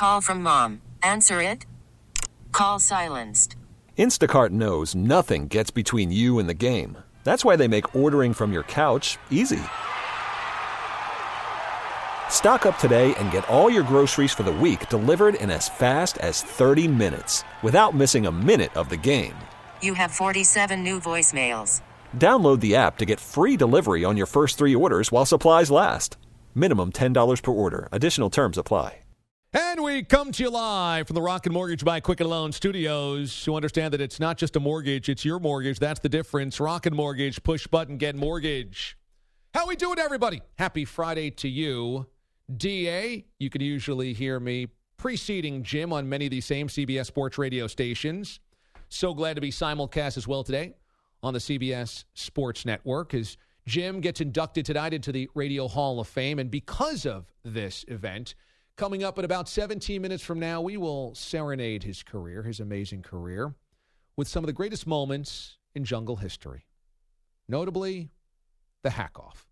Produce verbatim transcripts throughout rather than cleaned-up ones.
Call from mom. Answer it. Call silenced. Instacart knows nothing gets between you and the game. That's why they make ordering from your couch easy. Stock up today and get all your groceries for the week delivered in as fast as thirty minutes without missing a minute of the game. You have forty-seven new voicemails. Download the app to get free delivery on your first three orders while supplies last. Minimum ten dollars per order. Additional terms apply. And we come to you live from the Rocket Mortgage by Quicken Loan Studios to understand that it's not just a mortgage, it's your mortgage. That's the difference. Rocket Mortgage, push button, get mortgage. How we doing, everybody? Happy Friday to you. D A, you can usually hear me preceding Jim on many of these same C B S Sports radio stations. So glad to be simulcast as well today on the C B S Sports Network as Jim gets inducted tonight into the Radio Hall of Fame. And because of this event, coming up in about seventeen minutes from now, we will serenade his career, his amazing career, with some of the greatest moments in Jungle history. Notably, the hack-off.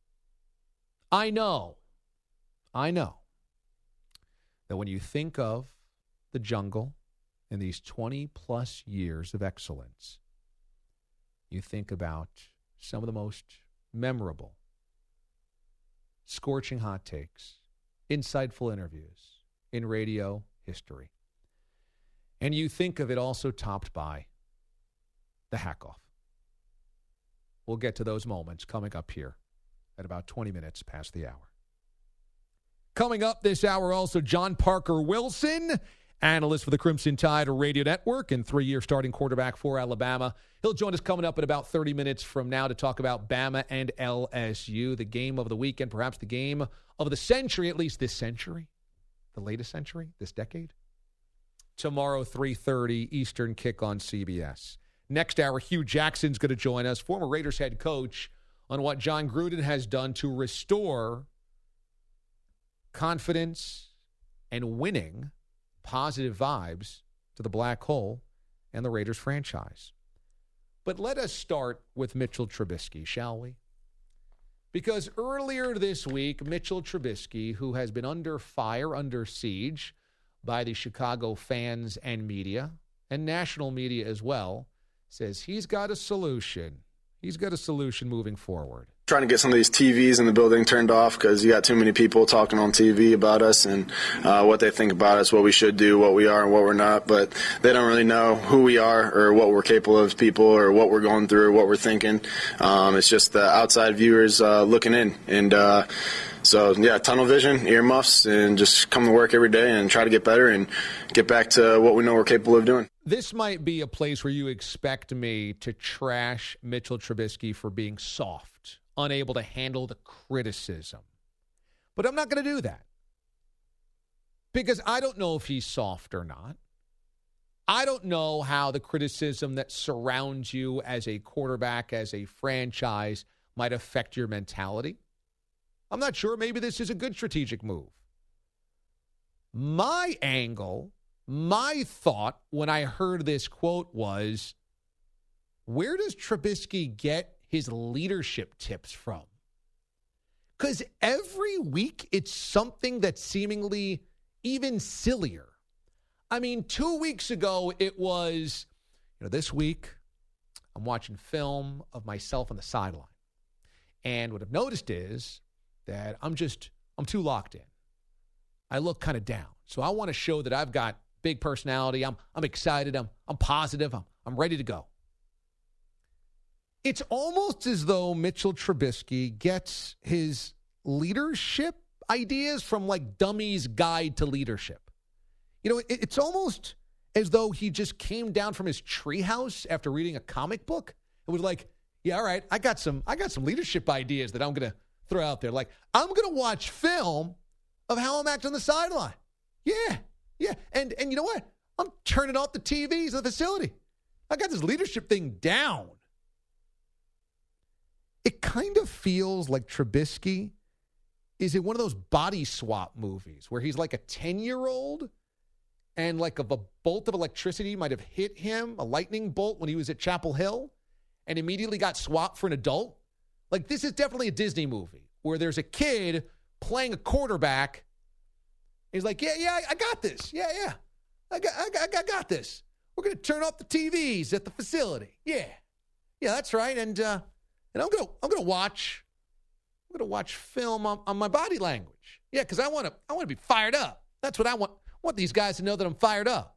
I know, I know that when you think of the Jungle and these twenty-plus years of excellence, you think about some of the most memorable, scorching hot takes, insightful interviews in radio history. And you think of it also topped by the hack-off. We'll get to those moments coming up here at about twenty minutes past the hour. Coming up this hour also, John Parker Wilson, analyst for the Crimson Tide Radio Network and three-year starting quarterback for Alabama. He'll join us coming up in about thirty minutes from now to talk about Bama and L S U, the game of the weekend, perhaps the game of the century, at least this century, the latest century, this decade. Tomorrow, three thirty Eastern kick on C B S. Next hour, Hugh Jackson's going to join us, former Raiders head coach, on what John Gruden has done to restore confidence and winning positive vibes to the black hole and the Raiders franchise. But let us start with Mitchell Trubisky, shall we? Because earlier this week, Mitchell Trubisky, who has been under fire, under siege by the Chicago fans and media, and national media as well, says he's got a solution. He's got a solution moving forward. Trying to get some of these T Vs in the building turned off because you got too many people talking on T V about us and uh, what they think about us, what we should do, what we are and what we're not. But they don't really know who we are or what we're capable of as people or what we're going through or what we're thinking. Um, it's just the outside viewers uh, looking in. And uh, so, yeah, tunnel vision, earmuffs, and just come to work every day and try to get better and get back to what we know we're capable of doing. This might be a place where you expect me to trash Mitchell Trubisky for being soft, unable to handle the criticism. But I'm not going to do that. Because I don't know if he's soft or not. I don't know how the criticism that surrounds you as a quarterback, as a franchise, might affect your mentality. I'm not sure. Maybe this is a good strategic move. My angle, my thought when I heard this quote was, where does Trubisky get his leadership tips from? Because every week it's something that's seemingly even sillier. I mean, two weeks ago it was, you know, this week I'm watching film of myself on the sideline. And what I've noticed is that I'm just, I'm too locked in. I look kind of down. So I want to show that I've got big personality. I'm I'm excited. I'm I'm positive. I'm I'm ready to go. It's almost as though Mitchell Trubisky gets his leadership ideas from like Dummy's Guide to Leadership. You know, it, it's almost as though he just came down from his treehouse after reading a comic book. It was like, yeah, all right, I got some I got some leadership ideas that I'm going to throw out there. Like, I'm going to watch film of how I'm acting on the sideline. Yeah, yeah. And and you know what? I'm turning off the T Vs in the facility. I got this leadership thing down. It kind of feels like Trubisky is in one of those body swap movies where he's like a ten-year-old and like a, a bolt of electricity might have hit him, a lightning bolt when he was at Chapel Hill, and immediately got swapped for an adult. Like, this is definitely a Disney movie where there's a kid playing a quarterback He's like, yeah, yeah, I got this. Yeah, yeah. I got, I got, I got this. We're going to turn off the T Vs at the facility. Yeah. Yeah, that's right. And uh, and I'm going to I'm going to watch I'm going to watch film on, on my body language. Yeah, cuz I want to I want to be fired up. That's what I want. I want these guys to know that I'm fired up.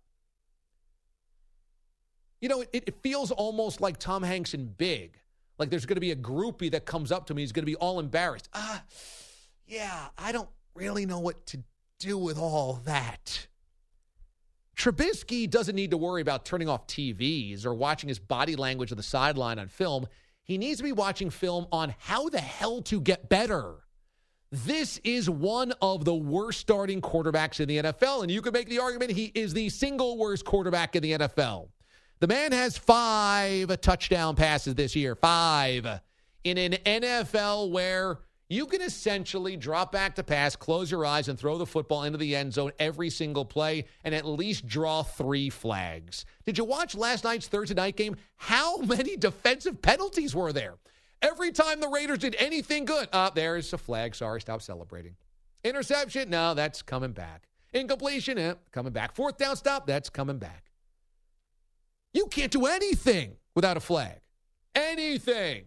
You know, it, it feels almost like Tom Hanks in Big. Like there's going to be a groupie that comes up to me. He's going to be all embarrassed. Ah, yeah, I don't really know what to do with all that. Trubisky doesn't need to worry about turning off T Vs or watching his body language of the sideline on film. He needs to be watching film on how the hell to get better. This is one of the worst starting quarterbacks in the N F L, and you could make the argument he is the single worst quarterback in the N F L. The man has five touchdown passes this year, five, in an N F L where you can essentially drop back to pass, close your eyes, and throw the football into the end zone every single play and at least draw three flags. Did you watch last night's Thursday night game? How many defensive penalties were there? Every time the Raiders did anything good, uh, there's a flag. Sorry, stop celebrating. Interception? No, that's coming back. Incompletion? Eh, coming back. Fourth down stop? That's coming back. You can't do anything without a flag. Anything.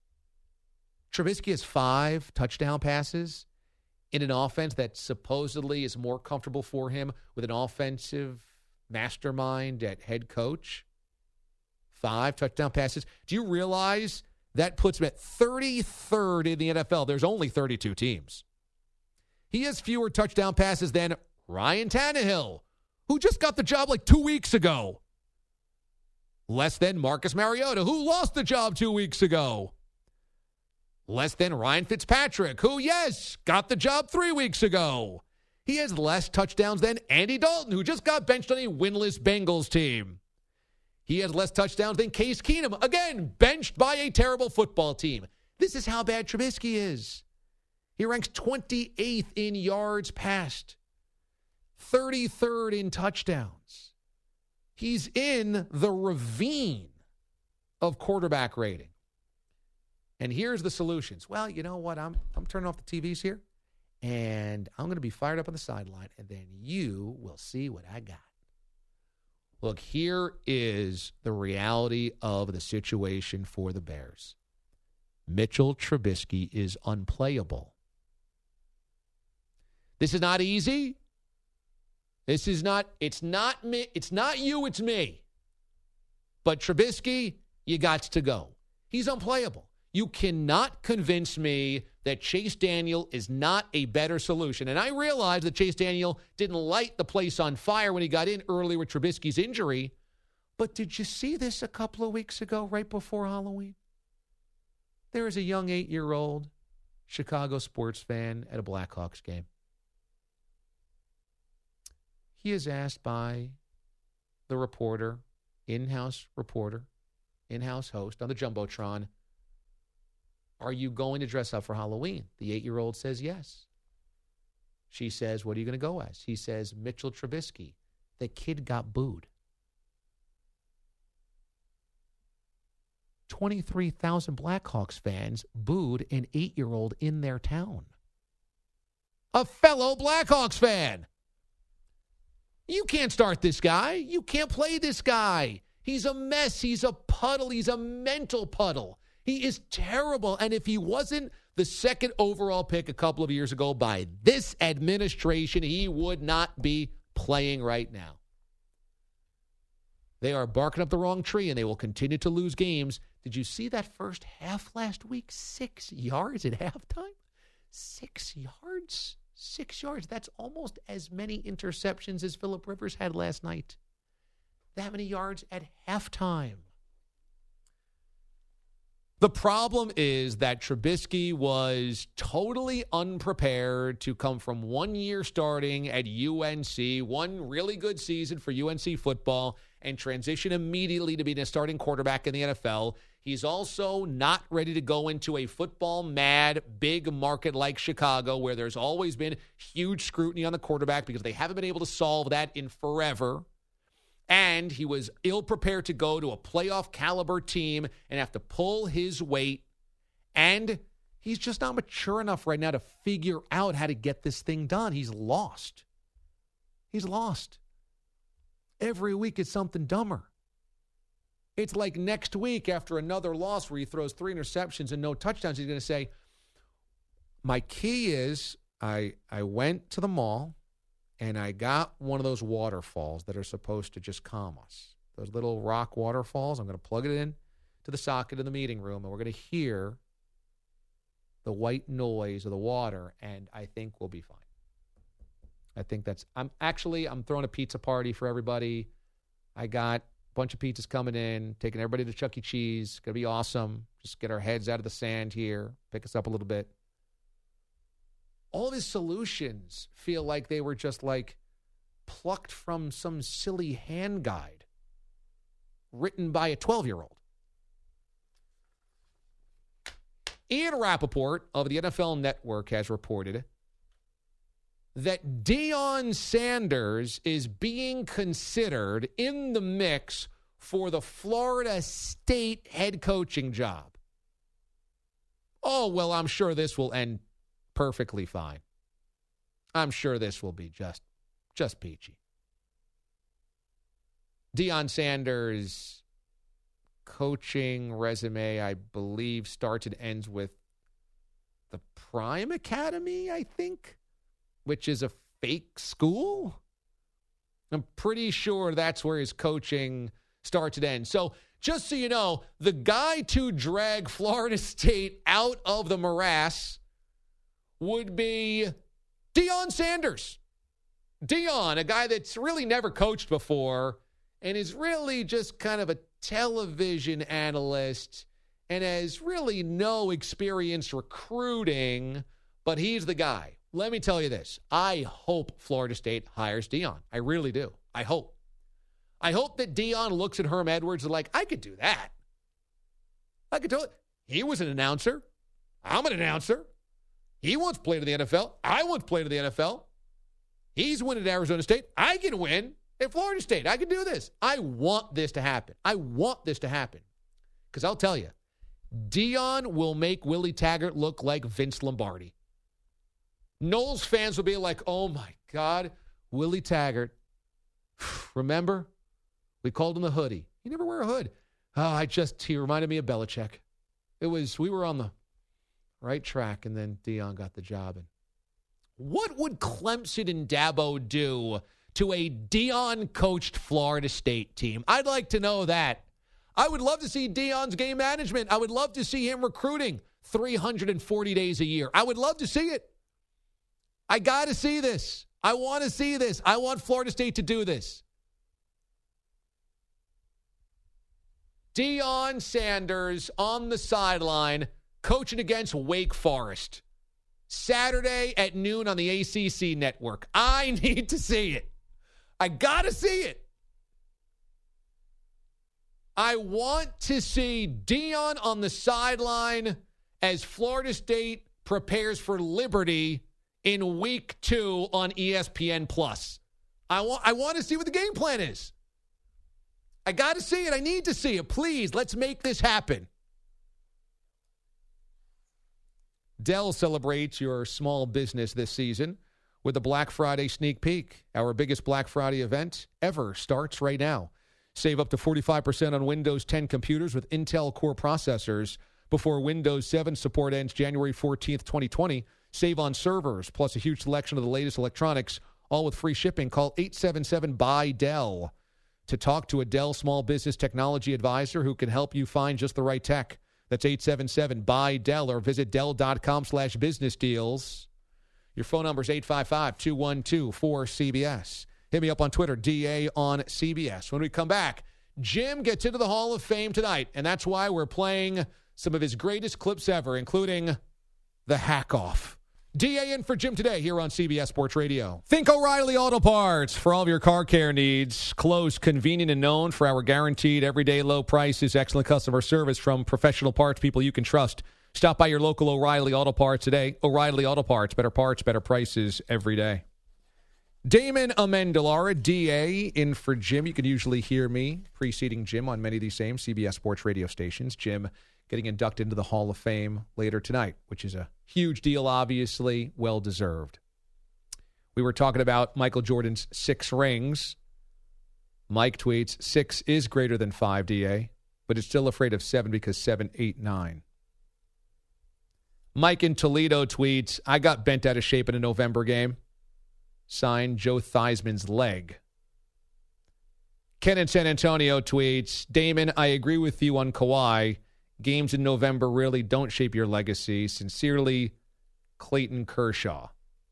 Trubisky has five touchdown passes in an offense that supposedly is more comfortable for him with an offensive mastermind at head coach. Five touchdown passes. Do you realize that puts him at thirty-third in the N F L? There's only thirty-two teams. He has fewer touchdown passes than Ryan Tannehill, who just got the job like two weeks ago. Less than Marcus Mariota, who lost the job two weeks ago. Less than Ryan Fitzpatrick, who, yes, got the job three weeks ago. He has less touchdowns than Andy Dalton, who just got benched on a winless Bengals team. He has less touchdowns than Case Keenum, again, benched by a terrible football team. This is how bad Trubisky is. He ranks twenty-eighth in yards passed, thirty-third in touchdowns. He's in the ravine of quarterback rating. And here's the solutions. Well, you know what? I'm I'm turning off the T Vs here, and I'm going to be fired up on the sideline, and then you will see what I got. Look, here is the reality of the situation for the Bears. Mitchell Trubisky is unplayable. This is not easy. This is not, it's not me, it's not you, it's me. But Trubisky, you got to go. He's unplayable. You cannot convince me that Chase Daniel is not a better solution. And I realize that Chase Daniel didn't light the place on fire when he got in early with Trubisky's injury. But did you see this a couple of weeks ago, right before Halloween? There is a young eight-year-old Chicago sports fan at a Blackhawks game. He is asked by the reporter, in-house reporter, in-house host on the Jumbotron, are you going to dress up for Halloween? The eight-year-old says yes. She says, what are you going to go as? He says, Mitchell Trubisky. The kid got booed. twenty-three thousand Blackhawks fans booed an eight-year-old in their town. A fellow Blackhawks fan. You can't start this guy. You can't play this guy. He's a mess. He's a puddle. He's a mental puddle. He is terrible. And if he wasn't the second overall pick a couple of years ago by this administration, he would not be playing right now. They are barking up the wrong tree, and they will continue to lose games. Did you see that first half last week? Six yards at halftime? Six yards? Six yards. That's almost as many interceptions as Phillip Rivers had last night. That many yards at halftime. The problem is that Trubisky was totally unprepared to come from one year starting at U N C, one really good season for U N C football, and transition immediately to being a starting quarterback in the N F L. He's also not ready to go into a football-mad, big market like Chicago, where there's always been huge scrutiny on the quarterback because they haven't been able to solve that in forever. And he was ill-prepared to go to a playoff-caliber team and have to pull his weight. And he's just not mature enough right now to figure out how to get this thing done. He's lost. He's lost. Every week it's something dumber. It's like next week after another loss where he throws three interceptions and no touchdowns, he's going to say, my key is I I went to the mall and I got one of those waterfalls that are supposed to just calm us. Those little rock waterfalls. I'm going to plug it in to the socket in the meeting room, and we're going to hear the white noise of the water, and I think we'll be fine. I think that's – I'm actually, I'm throwing a pizza party for everybody. I got a bunch of pizzas coming in, taking everybody to Chuck E. Cheese. It's going to be awesome. Just get our heads out of the sand here, pick us up a little bit. All of his solutions feel like they were just like plucked from some silly hand guide written by a twelve-year-old. Ian Rappaport of the N F L Network has reported that Deion Sanders is being considered in the mix for the Florida State head coaching job. Oh, well, I'm sure this will end perfectly fine. I'm sure this will be just, just peachy. Deion Sanders' coaching resume, I believe, starts and ends with the Prime Academy, I think, which is a fake school. I'm pretty sure that's where his coaching starts and ends. So just so you know, the guy to drag Florida State out of the morass would be Deion Sanders. Deion, a guy that's really never coached before and is really just kind of a television analyst and has really no experience recruiting, but he's the guy. Let me tell you this. I hope Florida State hires Deion. I really do. I hope. I hope that Deion looks at Herm Edwards and like, I could do that. I could do it. He was an announcer. I'm an announcer. He once played in the N F L. I once played in the N F L. He's winning at Arizona State. I can win at Florida State. I can do this. I want this to happen. I want this to happen. Because I'll tell you, Deion will make Willie Taggart look like Vince Lombardi. Knowles fans will be like, oh, my God, Willie Taggart. Remember? We called him the hoodie. He never wear a hood. Oh, I just, he reminded me of Belichick. It was, we were on the right track, and then Deion got the job. And what would Clemson and Dabo do to a Deion-coached Florida State team? I'd like to know that. I would love to see Deion's game management. I would love to see him recruiting three hundred forty days a year. I would love to see it. I got to see this. I want to see this. I want Florida State to do this. Deion Sanders on the sideline coaching against Wake Forest. Saturday at noon on the A C C network. I need to see it. I got to see it. I want to see Deion on the sideline as Florida State prepares for Liberty in week two on E S P N Plus. I want I want to see what the game plan is. I got to see it. I need to see it. Please, let's make this happen. Dell celebrates your small business this season with the Black Friday sneak peek. Our biggest Black Friday event ever starts right now. Save up to forty-five percent on Windows ten computers with Intel Core processors before Windows seven support ends January fourteenth, twenty twenty. Save on servers, plus a huge selection of the latest electronics, all with free shipping. Call eight seven seven, B U Y, D E L L to talk to a Dell small business technology advisor who can help you find just the right tech. That's eight seven seven, B U Y, D E L L, or visit Dell.com slash business deals. Your phone number is eight five five, two one two, four C B S. Hit me up on Twitter, D A on C B S. When we come back, Jim gets into the Hall of Fame tonight, and that's why we're playing some of his greatest clips ever, including the Hack Off. D A in for Jim today here on C B S Sports Radio. Think O'Reilly Auto Parts for all of your car care needs. Close, convenient, and known for our guaranteed everyday low prices, excellent customer service from professional parts people you can trust. Stop by your local O'Reilly Auto Parts today. O'Reilly Auto Parts, better parts, better prices every day. Damon Amendolara, D A, in for Jim. You can usually hear me preceding Jim on many of these same C B S Sports radio stations. Jim getting inducted into the Hall of Fame later tonight, which is a huge deal, obviously, well-deserved. We We were talking about Michael Jordan's six rings. Mike tweets, six is greater than five, D A, but it's still afraid of seven because seven, eight, nine. Mike in Toledo tweets, I got bent out of shape in a November game. Signed, Joe Theismann's leg. Ken in San Antonio tweets, Damon, I agree with you on Kawhi. Games in November really don't shape your legacy. Sincerely, Clayton Kershaw.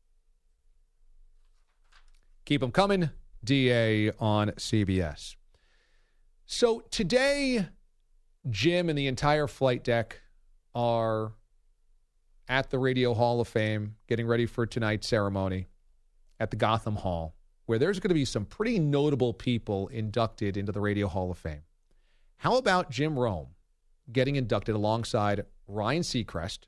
Keep them coming. D A on C B S. So today, Jim and the entire flight deck are at the Radio Hall of Fame, getting ready for tonight's ceremony at the Gotham Hall, where there's going to be some pretty notable people inducted into the Radio Hall of Fame. How about Jim Rome getting inducted alongside Ryan Seacrest,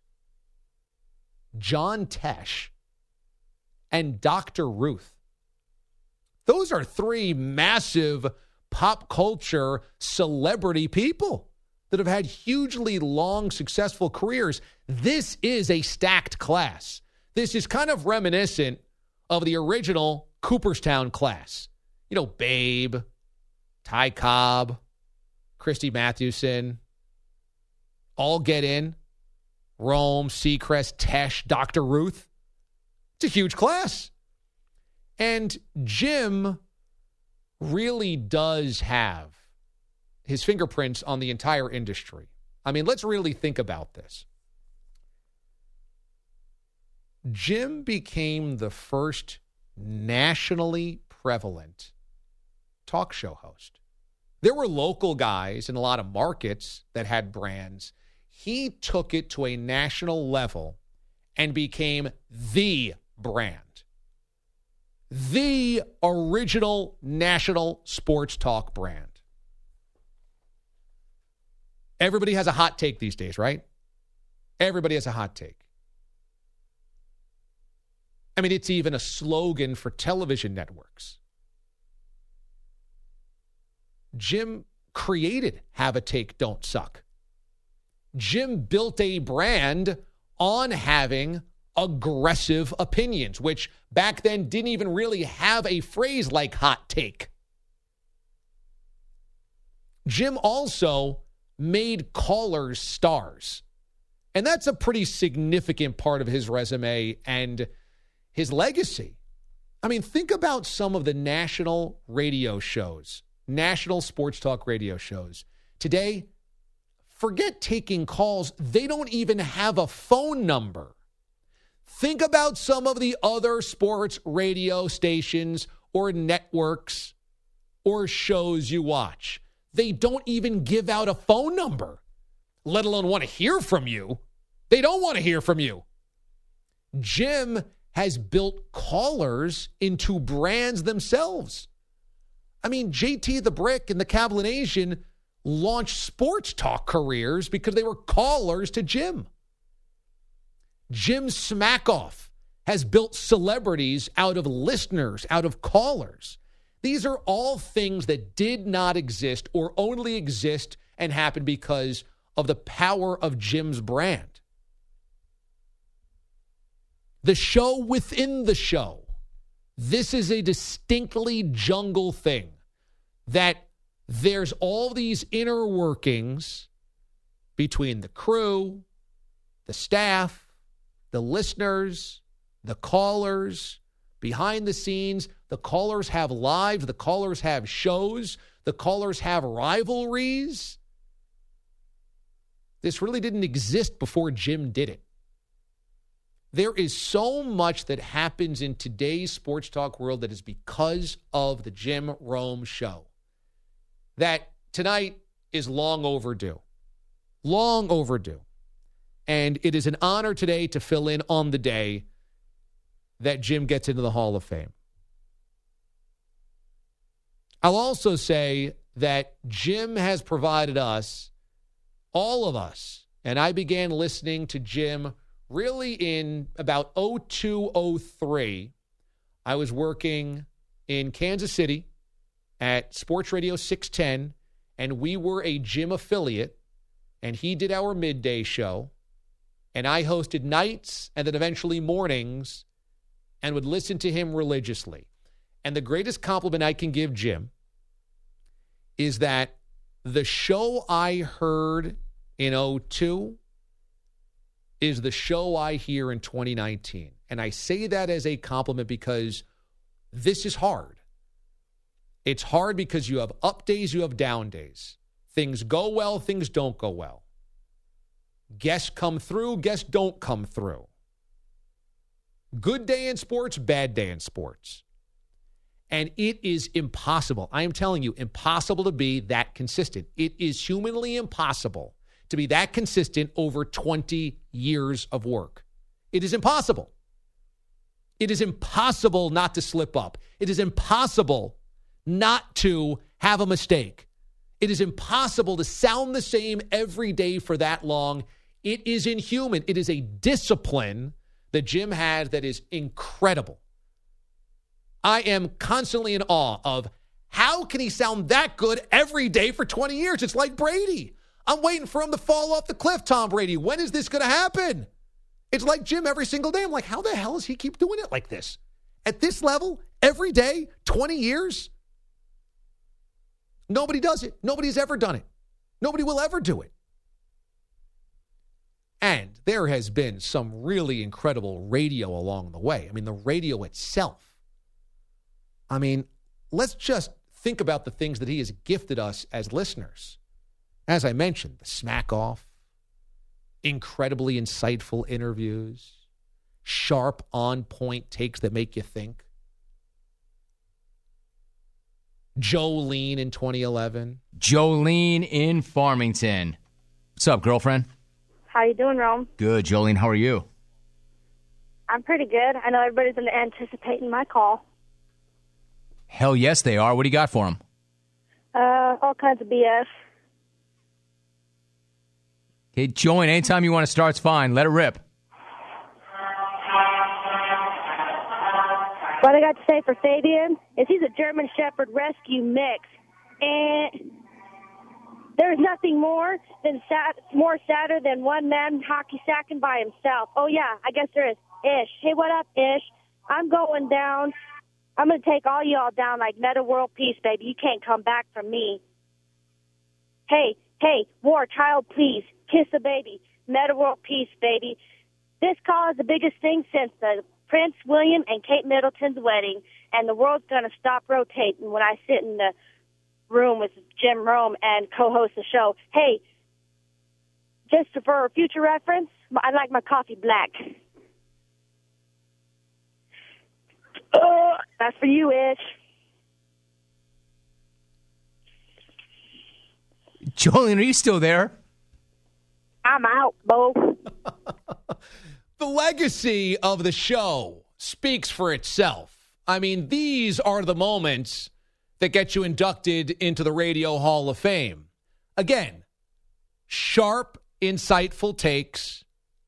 John Tesh, and Doctor Ruth? Those are three massive pop culture celebrity people that have had hugely long, successful careers. This is a stacked class. This is kind of reminiscent of the original Cooperstown class. You know, Babe, Ty Cobb, Christy Mathewson, all get in. Rome, Seacrest, Tesh, Doctor Ruth. It's a huge class. And Jim really does have his fingerprints on the entire industry. I mean, let's really think about this. Jim became the first nationally prevalent talk show host. There were local guys in a lot of markets that had brands. He took it to a national level and became the brand. The original national sports talk brand. Everybody has a hot take these days, right? Everybody has a hot take. I mean, it's even a slogan for television networks. Jim created Have a Take, Don't Suck. Jim built a brand on having aggressive opinions, which back then didn't even really have a phrase like hot take. Jim also made callers stars. And that's a pretty significant part of his resume and his legacy. I mean, think about some of the national radio shows, national sports talk radio shows. Today, forget taking calls. They don't even have a phone number. Think about some of the other sports radio stations or networks or shows you watch. They don't even give out a phone number, let alone want to hear from you. They don't want to hear from you. Jim has built callers into brands themselves. I mean, J T the Brick and the Cablinasian launched sports talk careers because they were callers to Jim. Jim Smackoff has built celebrities out of listeners, out of callers. These are all things that did not exist or only exist and happen because of the power of Jim's brand. The show within the show. This is a distinctly jungle thing that there's all these inner workings between the crew, the staff, the listeners, the callers, behind the scenes. The callers have lives. The callers have shows. The callers have rivalries. This really didn't exist before Jim did it. There is so much that happens in today's sports talk world that is because of the Jim Rome show that tonight is long overdue. Long overdue. And it is an honor today to fill in on the day that Jim gets into the Hall of Fame. I'll also say that Jim has provided us, all of us, and I began listening to Jim really in about oh two, oh three. I was working in Kansas City at Sports Radio six ten, and we were a Jim affiliate, and he did our midday show, and I hosted nights and then eventually mornings and would listen to him religiously. And the greatest compliment I can give Jim is that the show I heard in oh two is the show I hear in twenty nineteen. And I say that as a compliment because this is hard. It's hard because you have up days, you have down days. Things go well, things don't go well. Guests come through, guests don't come through. Good day in sports, bad day in sports. And it is impossible. I am telling you, impossible to be that consistent. It is humanly impossible to be that consistent over twenty years of work. It is impossible. It is impossible not to slip up. It is impossible not to have a mistake. It is impossible to sound the same every day for that long. It is inhuman. It is a discipline that Jim has that is incredible. I am constantly in awe of how can he sound that good every day for twenty years? It's like Brady. I'm waiting for him to fall off the cliff, Tom Brady. When is this going to happen? It's like Jim every single day. I'm like, how the hell does he keep doing it like this? At this level, every day, twenty years? Nobody does it. Nobody's ever done it. Nobody will ever do it. And there has been some really incredible radio along the way. I mean, the radio itself. I mean, let's just think about the things that he has gifted us as listeners. As I mentioned, the smack off, incredibly insightful interviews, sharp, on-point takes that make you think. Jolene in twenty eleven. Jolene in Farmington. What's up, girlfriend? How you doing, Rome? Good, Jolene. How are you? I'm pretty good. I know everybody's anticipating my call. Hell yes, they are. What do you got for them? Uh, all kinds of B S. Okay, join. Anytime you want to start, it's fine. Let it rip. What I got to say for Fabian is he's a German Shepherd rescue mix. And there's nothing more than sad, more sadder than one man hockey sacking by himself. Oh, yeah, I guess there is. Ish. Hey, what up, Ish? I'm going down. I'm going to take all y'all down like Meta World Peace, baby. You can't come back from me. Hey, hey, war, child, please. Kiss the baby. Meta World Peace, baby. This call is the biggest thing since the Prince William and Kate Middleton's wedding, and the world's going to stop rotating when I sit in the room with Jim Rome and co-host the show. Hey, just for future reference, I like my coffee black. Uh, that's for you, Ish. Jolene, are you still there? I'm out, Bo. The legacy of the show speaks for itself. I mean, these are the moments that get you inducted into the Radio Hall of Fame. Again, sharp, insightful takes,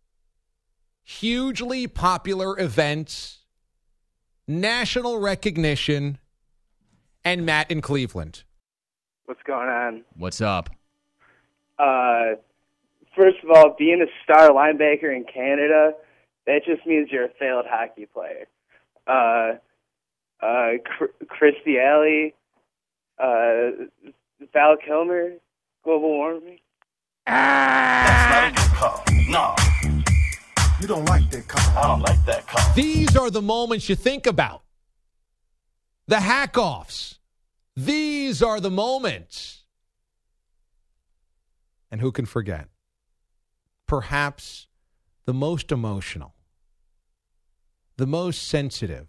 hugely popular events, national recognition, and Matt in Cleveland. What's going on? What's up? Uh, first of all, being a star linebacker in Canada, that just means you're a failed hockey player. Uh, uh, Christy Alley, uh, Val Kilmer, global warming. That's not a good call. No. You don't like that call. I don't like that call. These are the moments you think about. The hack-offs. These are the moments. And who can forget? Perhaps the most emotional, the most sensitive,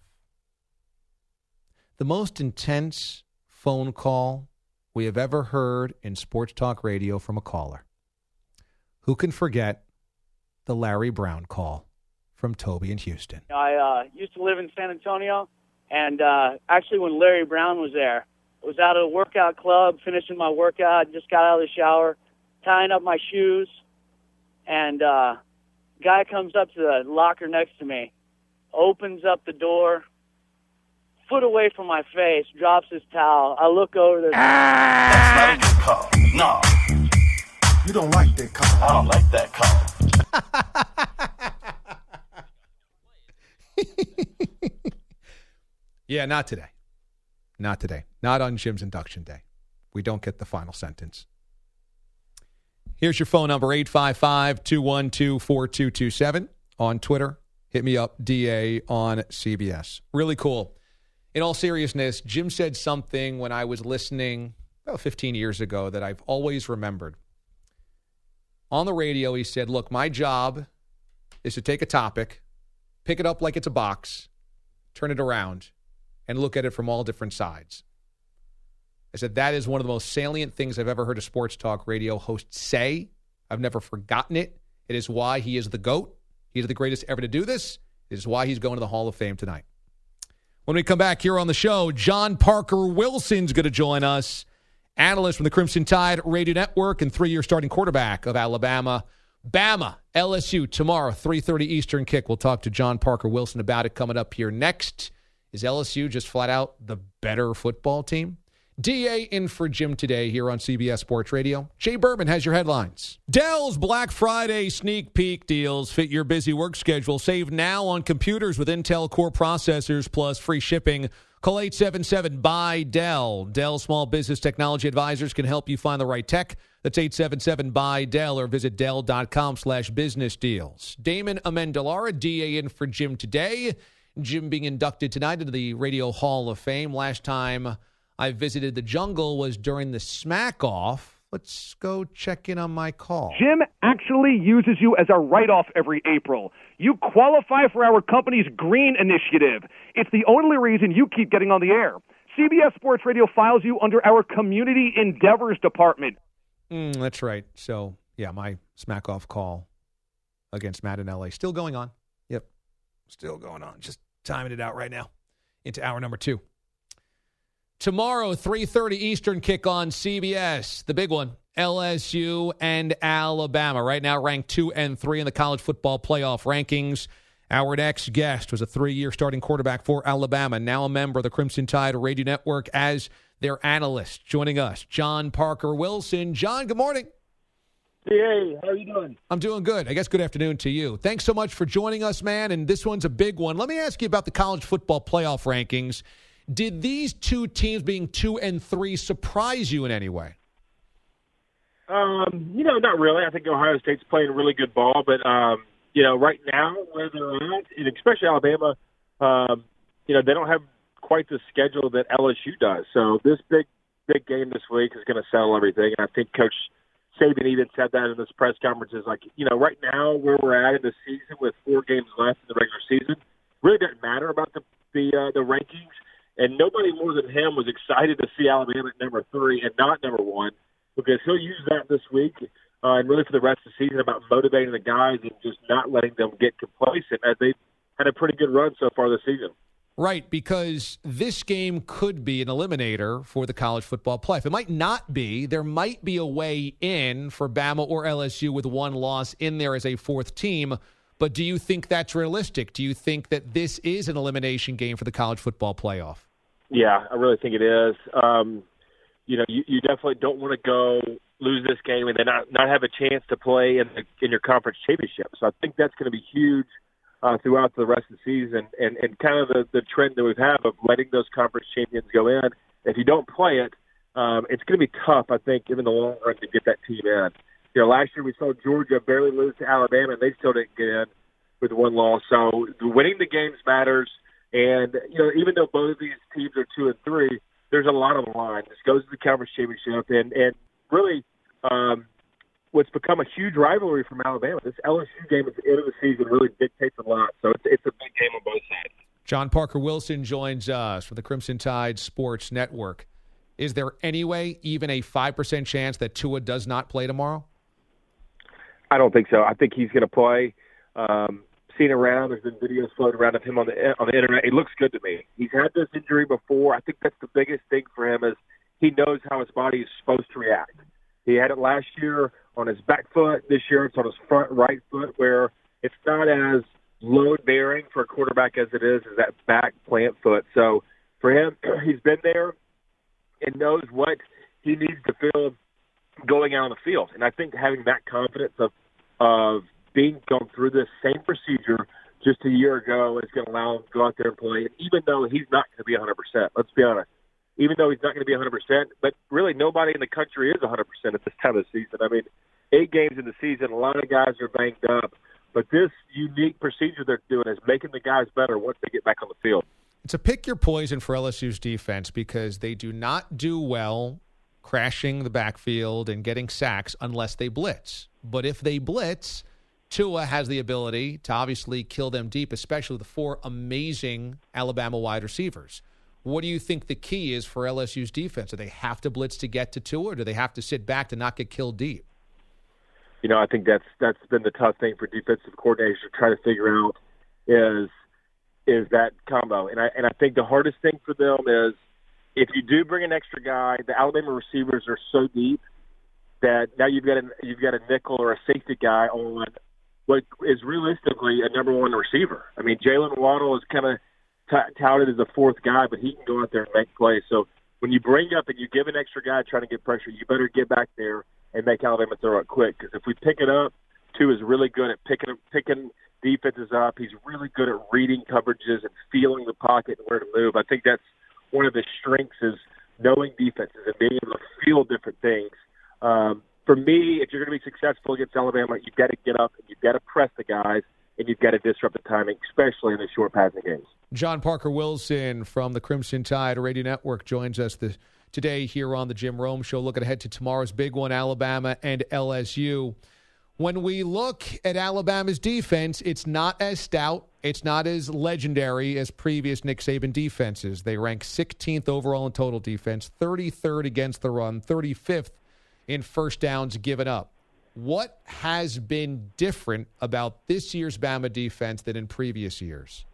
the most intense phone call we have ever heard in sports talk radio from a caller. Who can forget the Larry Brown call from Toby in Houston? I uh, used to live in San Antonio, and uh, actually when Larry Brown was there, I was out at a workout club, finishing my workout, just got out of the shower, tying up my shoes, and uh, guy comes up to the locker next to me, opens up the door, foot away from my face, drops his towel. I look over there. That's not a good call. No. You don't like that call. I don't like that call. Yeah, not today. Not today. Not on Jim's induction day. We don't get the final sentence. Here's your phone number, eight five five, two one two, four two two seven. On Twitter, hit me up, D A on C B S. Really cool. In all seriousness, Jim said something when I was listening about fifteen years ago that I've always remembered. On the radio, he said, look, my job is to take a topic, pick it up like it's a box, turn it around, and look at it from all different sides. I said, that is one of the most salient things I've ever heard a sports talk radio host say. I've never forgotten it. It is why he is the GOAT. He is the greatest ever to do this. It is why he's going to the Hall of Fame tonight. When we come back here on the show, John Parker Wilson's going to join us, analyst from the Crimson Tide Radio Network and three-year starting quarterback of Alabama. Bama, L S U, tomorrow, three thirty Eastern kick. We'll talk to John Parker Wilson about it coming up here next. Is L S U just flat out the better football team? D A in for Jim today here on C B S Sports Radio. Jay Berman has your headlines. Dell's Black Friday sneak peek deals fit your busy work schedule. Save now on computers with Intel Core processors plus free shipping. Call eight seven seven, B U Y, D E L. Dell Small Business Technology Advisors can help you find the right tech. That's eight seven seven, B U Y, D E L or visit Dell.com slash business deals. Damon Amendolara, D A in for Jim today. Jim being inducted tonight into the Radio Hall of Fame. Last time I visited the jungle was during the Smack Off. Let's go check in on my call. Jim actually uses you as a write-off every April. You qualify for our company's green initiative. It's the only reason you keep getting on the air. C B S Sports Radio files you under our Community Endeavors Department. Mm, that's right. So, yeah, my Smack Off call against Matt in L A still going on. Yep, still going on. Just timing it out right now into hour number two. Tomorrow, three thirty Eastern kick on C B S. The big one, L S U and Alabama. Right now ranked two and three in the college football playoff rankings. Our next guest was a three-year starting quarterback for Alabama, now a member of the Crimson Tide Radio Network as their analyst. Joining us, John Parker Wilson. John, good morning. Hey, how are you doing? I'm doing good. I guess good afternoon to you. Thanks so much for joining us, man, and this one's a big one. Let me ask you about the college football playoff rankings. Did these two teams being two and three surprise you in any way? Um, you know, not really. I think Ohio State's playing really good ball, but um, you know, right now where they're at, and especially Alabama, um, you know, they don't have quite the schedule that L S U does. So this big, big game this week is going to settle everything. And I think Coach Saban even said that in his press conferences. Like, you know, right now where we're at in the season with four games left in the regular season, really doesn't matter about the the uh, the rankings. And nobody more than him was excited to see Alabama at number three and not number one, because he'll use that this week uh, and really for the rest of the season about motivating the guys and just not letting them get complacent, as they've had a pretty good run so far this season. Right, because this game could be an eliminator for the college football playoff. It might not be. There might be a way in for Bama or L S U with one loss in there as a fourth team. But do you think that's realistic? Do you think that this is an elimination game for the college football playoff? Yeah, I really think it is. Um, you know, you, you definitely don't want to go lose this game and then not, not have a chance to play in, the, in your conference championship. So I think that's going to be huge uh, throughout the rest of the season, and, and kind of the, the trend that we've had of letting those conference champions go in. If you don't play it, um, it's going to be tough, I think, in the long run to get that team in. You know, last year we saw Georgia barely lose to Alabama, and they still didn't get in with one loss. So winning the games matters. And, you know, even though both of these teams are two and three, there's a lot on the line. This goes to the conference championship. And, and really um, what's become a huge rivalry from Alabama, this L S U game at the end of the season really dictates a lot. So it's, it's a big game on both sides. John Parker Wilson joins us for the Crimson Tide Sports Network. Is there any way, even a five percent chance that Tua does not play tomorrow? I don't think so. I think he's going to play. Um, seen around, there's been videos floating around of him on the on the internet. It looks good to me. He's had this injury before. I think that's the biggest thing for him is he knows how his body is supposed to react. He had it last year on his back foot. This year it's on his front right foot, where it's not as load-bearing for a quarterback as it is as that back plant foot. So for him, he's been there and knows what he needs to feel going out on the field. And I think having that confidence of of being gone through this same procedure just a year ago is going to allow him to go out there and play. And even though he's not going to be one hundred percent, let's be honest, even though he's not going to be one hundred percent, but really nobody in the country is one hundred percent at this time of the season. I mean, eight games in the season, a lot of guys are banged up, but this unique procedure they're doing is making the guys better once they get back on the field. It's a pick your poison for L S U's defense because they do not do well crashing the backfield and getting sacks unless they blitz. But if they blitz, Tua has the ability to obviously kill them deep, especially the four amazing Alabama wide receivers. What do you think the key is for L S U's defense? Do they have to blitz to get to Tua, or do they have to sit back to not get killed deep? You know, I think that's that's been the tough thing for defensive coordinators to try to figure out is is that combo. And I and I think the hardest thing for them is if you do bring an extra guy, the Alabama receivers are so deep that now you've got a you've got a nickel or a safety guy on what is realistically a number one receiver. I mean, Jalen Waddle is kind of t- touted as a fourth guy, but he can go out there and make plays. So when you bring up and you give an extra guy trying to get pressure, you better get back there and make Alabama throw it quick. Because if we pick it up, Tua is really good at picking picking defenses up. He's really good at reading coverages and feeling the pocket and where to move. I think that's one of his strengths is knowing defenses and being able to feel different things. Um, for me, if you're going to be successful against Alabama, you've got to get up and you've got to press the guys and you've got to disrupt the timing, especially in the short passing games. John Parker Wilson from the Crimson Tide Radio Network joins us the, today here on the Jim Rome Show, looking ahead to tomorrow's big one, Alabama and L S U. When we look at Alabama's defense, it's not as stout, it's not as legendary as previous Nick Saban defenses. They rank sixteenth overall in total defense, thirty-third against the run, thirty-fifth in first downs given up. What has been different about this year's Bama defense than in previous years?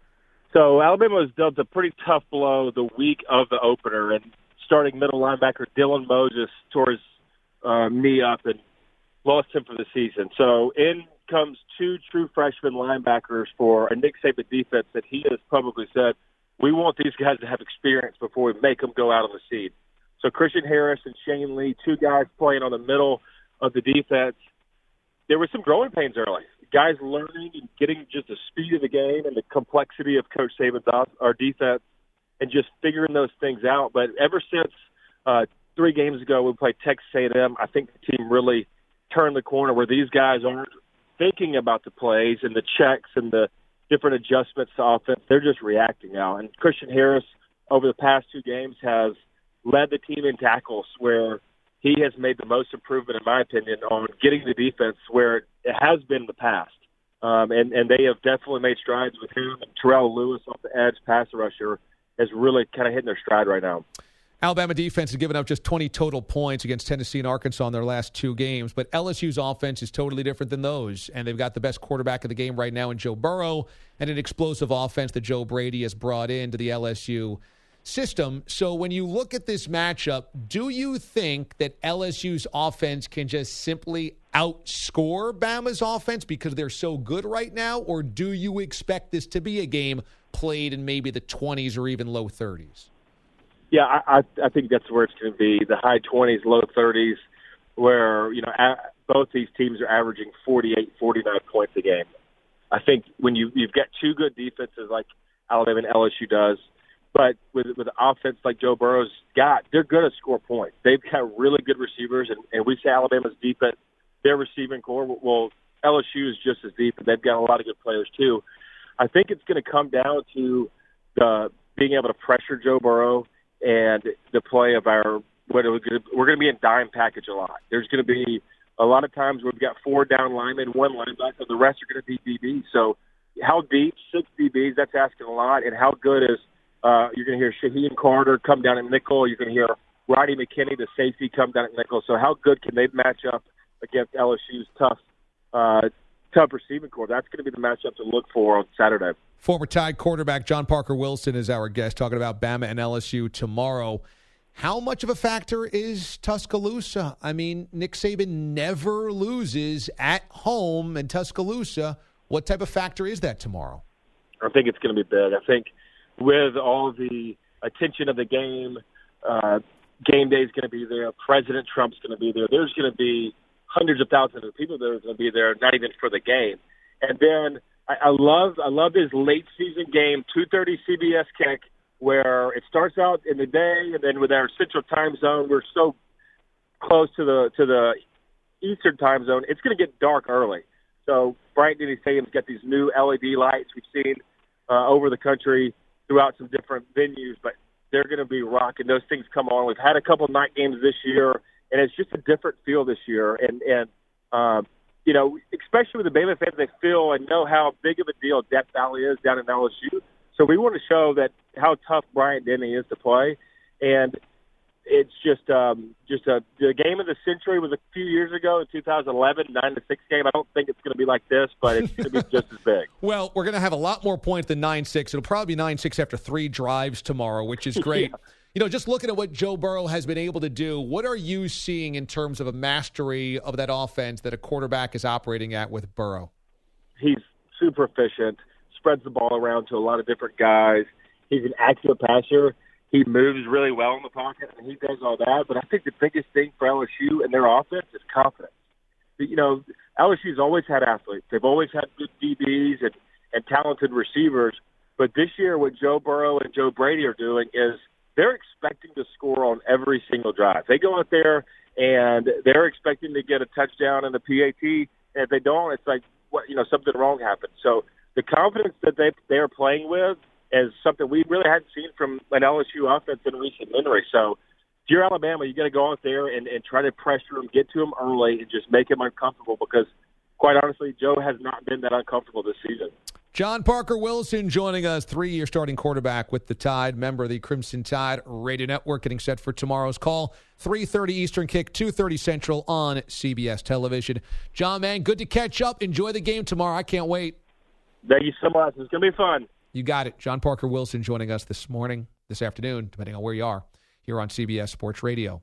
So Alabama was dealt a pretty tough blow the week of the opener, and starting middle linebacker Dylan Moses tore his uh, knee up and lost him for the season. So in comes two true freshman linebackers for a Nick Saban defense that he has publicly said, we want these guys to have experience before we make them go out on the seed. So Christian Harris and Shane Lee, two guys playing on the middle of the defense. There were some growing pains early. Guys learning and getting just the speed of the game and the complexity of Coach Saban's our defense and just figuring those things out. But ever since uh, three games ago we played Texas A and M, I think the team really turned the corner where these guys aren't thinking about the plays and the checks and the different adjustments to offense. They're just reacting now. And Christian Harris over the past two games has led the team in tackles where he has made the most improvement, in my opinion, on getting the defense where it has been in the past. Um, and, and they have definitely made strides with him. And Terrell Lewis off the edge, passer rusher, is really kind of hitting their stride right now. Alabama defense has given up just twenty total points against Tennessee and Arkansas in their last two games, but L S U's offense is totally different than those, and they've got the best quarterback of the game right now in Joe Burrow and an explosive offense that Joe Brady has brought into the L S U system. So when you look at this matchup, do you think that L S U's offense can just simply outscore Bama's offense because they're so good right now, or do you expect this to be a game played in maybe the twenties or even low thirties? Yeah, I, I, I think that's where it's going to be, the high twenties, low thirties, where, you know, a, both these teams are averaging forty-eight, forty-nine points a game. I think when you, you've got two good defenses like Alabama and L S U does, but with with an offense like Joe Burrow's got, they're going to score points. They've got really good receivers, and, and we say Alabama's defense, their receiving core, well, L S U is just as deep, and they've got a lot of good players too. I think it's going to come down to the being able to pressure Joe Burrow and the play of our what we're going to be in dime package a lot. There's going to be a lot of times where we've got four down linemen, one linebacker, the rest are going to be D Bs. So how deep, six D Bs, that's asking a lot, and how good is uh, you're going to hear Shaheem Carter come down at nickel. You're going to hear Roddy McKinney, the safety, come down at nickel. So how good can they match up against L S U's tough uh, tough receiving core? That's going to be the matchup to look for on Saturday. Former Tide quarterback John Parker Wilson is our guest, talking about Bama and L S U tomorrow. How much of a factor is Tuscaloosa? I mean, Nick Saban never loses at home in Tuscaloosa. What type of factor is that tomorrow? I think it's going to be big. I think with all the attention of the game, uh, game day is going to be there. President Trump's going to be there. There's going to be hundreds of thousands of people that are going to be there, not even for the game. And then I, I love I love this late season game, two thirty C B S kick, where it starts out in the day, and then with our Central Time Zone, we're so close to the to the Eastern Time Zone, it's going to get dark early. So Bryant-Denny Stadium's got these new L E D lights we've seen uh, over the country throughout some different venues, but they're going to be rocking. Those things come on. We've had a couple night games this year, and it's just a different feel this year. And, and um, you know, especially with the Baylor fans, they feel and know how big of a deal Death Valley is down in L S U. So we want to show that how tough Bryant-Denny is to play. And it's just um, just a the game of the century was a few years ago in two thousand eleven, nine to six game. I don't think it's going to be like this, but it's going to be just as big. Well, we're going to have a lot more points than nine six. It'll probably be nine six after three drives tomorrow, which is great. Yeah. You know, just looking at what Joe Burrow has been able to do, what are you seeing in terms of a mastery of that offense that a quarterback is operating at with Burrow? He's super efficient, spreads the ball around to a lot of different guys. He's an accurate passer. He moves really well in the pocket, and he does all that. But I think the biggest thing for L S U and their offense is confidence. You know, L S U's always had athletes. They've always had good D Bs and, and talented receivers. But this year, what Joe Burrow and Joe Brady are doing is they're expecting to score on every single drive. They go out there, and they're expecting to get a touchdown in the P A T. And if they don't, it's like, what, you know, something wrong happened. So the confidence that they they are playing with is something we really hadn't seen from an L S U offense in recent memory. So if you're Alabama, you got to go out there and, and try to pressure them, get to them early, and just make them uncomfortable because, quite honestly, Joe has not been that uncomfortable this season. John Parker Wilson joining us, three-year starting quarterback with the Tide, member of the Crimson Tide Radio Network, getting set for tomorrow's call. three thirty Eastern kick, two thirty Central on C B S Television. John, man, good to catch up. Enjoy the game tomorrow. I can't wait. Thank you so much. It's going to be fun. You got it. John Parker Wilson joining us this morning, this afternoon, depending on where you are, here on C B S Sports Radio.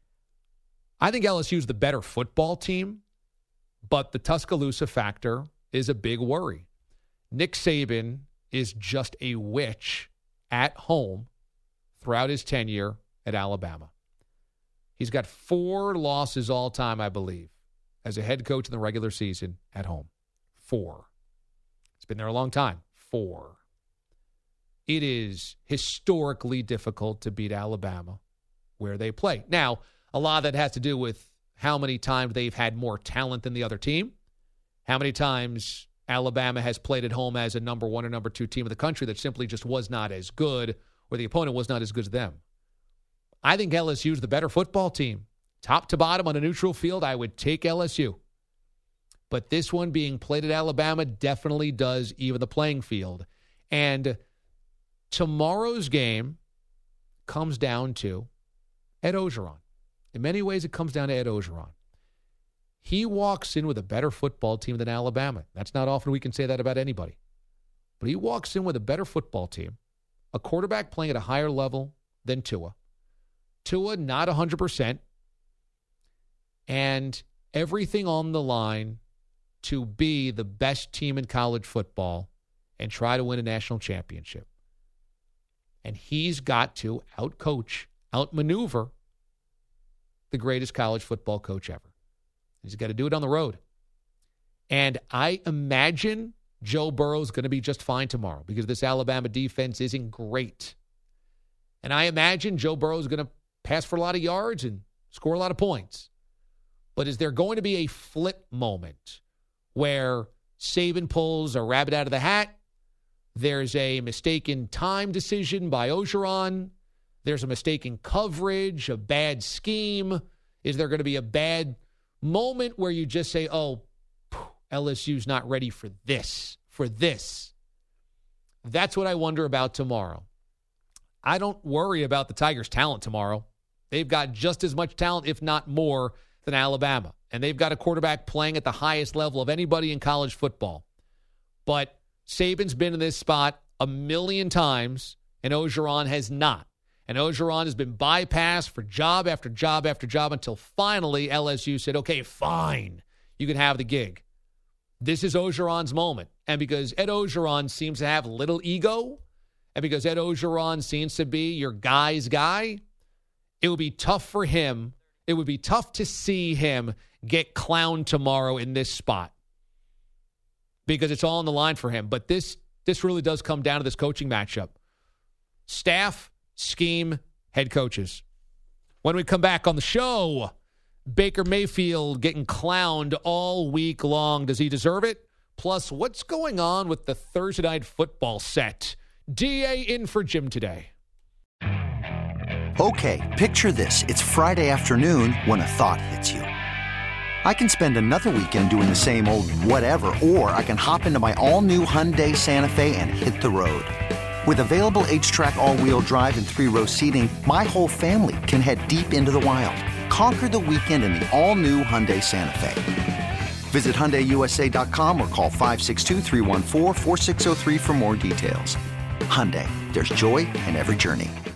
I think L S U is the better football team, but the Tuscaloosa factor is a big worry. Nick Saban is just a witch at home throughout his tenure at Alabama. He's got four losses all time, I believe, as a head coach in the regular season at home. Four. It's been there a long time. Four. It is historically difficult to beat Alabama where they play. Now, a lot of that has to do with how many times they've had more talent than the other team, how many times Alabama has played at home as a number one or number two team in the country that simply just was not as good, or the opponent was not as good as them. I think L S U is the better football team. Top to bottom on a neutral field, I would take L S U. But this one being played at Alabama definitely does even the playing field. And tomorrow's game comes down to Ed Orgeron. In many ways, it comes down to Ed Orgeron. He walks in with a better football team than Alabama. That's not often we can say that about anybody. But he walks in with a better football team, a quarterback playing at a higher level than Tua. Tua, not one hundred percent, and everything on the line to be the best team in college football and try to win a national championship. And he's got to outcoach, outmaneuver the greatest college football coach ever. He's got to do it on the road. And I imagine Joe Burrow's going to be just fine tomorrow because this Alabama defense isn't great. And I imagine Joe Burrow's going to pass for a lot of yards and score a lot of points. But is there going to be a flip moment where Saban pulls a rabbit out of the hat? There's a mistaken time decision by Orgeron. There's a mistaken coverage, a bad scheme. Is there going to be a bad moment where you just say, oh, L S U's not ready for this, for this? That's what I wonder about tomorrow. I don't worry about the Tigers' talent tomorrow. They've got just as much talent, if not more, than Alabama. And they've got a quarterback playing at the highest level of anybody in college football. But Saban's been in this spot a million times, and Orgeron has not. And Orgeron has been bypassed for job after job after job until finally L S U said, okay, fine, you can have the gig. This is Orgeron's moment. And because Ed Orgeron seems to have little ego, and because Ed Orgeron seems to be your guy's guy, it would be tough for him. It would be tough to see him get clowned tomorrow in this spot. because it's all on the line for him. But this this really does come down to this coaching matchup. Staff, scheme, head coaches. When we come back on the show, Baker Mayfield getting clowned all week long. Does he deserve it? Plus, what's going on with the Thursday Night Football set? D A in for Jim today. Okay, picture this. It's Friday afternoon when a thought hits you. I can spend another weekend doing the same old whatever, or I can hop into my all-new Hyundai Santa Fe and hit the road. With available H-Track all-wheel drive and three-row seating, my whole family can head deep into the wild. Conquer the weekend in the all-new Hyundai Santa Fe. Visit Hyundai U S A dot com or call five six two, three one four, four six zero three for more details. Hyundai, there's joy in every journey.